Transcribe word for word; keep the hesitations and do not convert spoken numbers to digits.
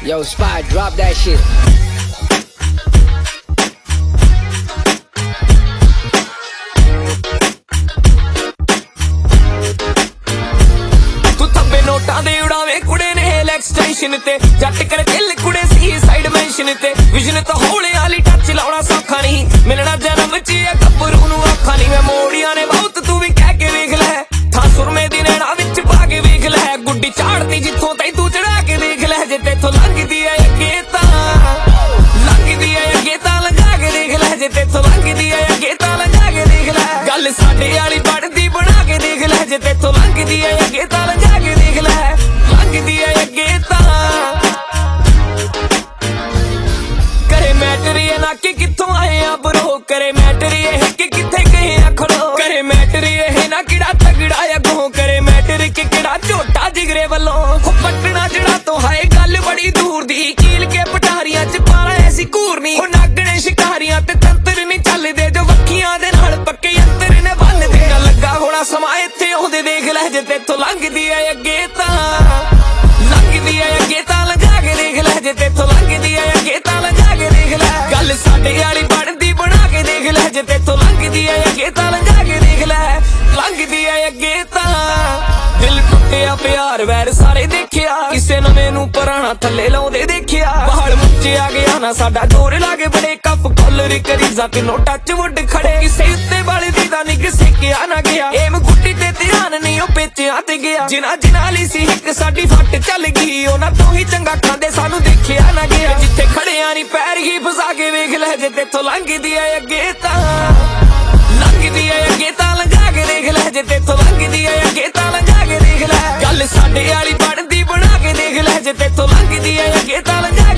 Yo, Spy, drop that shit. तू थब्बे नोटां दे उड़ावे कुड़े ने हेल एक्सटेंशन ते जट कर दिल कुड़े सी साइड मेंशन ते विजन तो हौले वाली टच लाउणा सौखा नहीं मिलना जन्म च ए गब्बरू नूं औखा नहीं मैं मोड़ियां ने बहुत तू भी कह के वेख लै था सुरमे दी नैना विच पा के वेख लै गुड्डी झाड़ती जिथों तई तू चढ़ा के देख लै जे तेथों लंघदी ऐ अगे तां लंघदी ऐ अगे तां लंघा के देख लै जे तेथों लंघदी ऐ अगे तां लंघा के देख लै गल साडे वाली बढ़दी बना के देख लै जे तेथों लंघदी ऐ अगे तां लंघा के देख लै लंघदी ऐ अगे तां करे मैटर ये ना कि किथों आए आ ब्रो करे मैटर ये है कि किथे गए आ खड़ो करे मैटर ये है ना किड़ा तगड़ा या गो करे मैटर कि किड़ा झोटा जिगरे वालों हो पटना जड़ा तो हाय गल बड़ी दूर दी कील के पटारियां च पाला ऐसी कूरनी हो नागणे शिकारियां ते तंत्र नहीं चलदे जो वक्खियां दे नाल पक्के यंत्र ने बन दे लगा होना समा इत्थे ओदे देख लै जे तेथों लंघदी ऐ अगे तां लंघदी ऐ अगे तां लंघा के देख लै जे तेथों लंघदी ऐ अगे तां लंघा के देख लै गल साडे वाली बढ़दी बना के देख लै जे तेथों लंघदी ऐ अगे तां लंघा के देख लै लंघदी ऐ अगे तां दिल टुटिया प्यार वैर सारे देखिया किसे नवे नूं पुराना थल्ले लाउंदे देखिया पहाड़ मुच्चे आ गया ना साडा जोर लागे बड़े कप कॉलर करीजा तीनों टच वुड खड़े किसे उत्ते वाले दी दा नहीं किसे किया ना गया एम गुड्डी ते ध्यान नहीं ओ पेचियां ते गया जिना जिना ली सी हिक साडी फट चल गई ओना तो ही चंगा खांदे सानू देखिया ना गया जिथे खड़िया नहीं पैर ही फसा के वेख लै जे तेथों लंघदी ऐ अगे तां लंघदी ऐ अगे तां लंघा के देख लै जे तेथों लंघदी ऐ अगे तां लंघा के देख लै गल साडे वाली बढ़दी बना के देख लै जे तेथों लंघदी ऐ अगे तां लंघा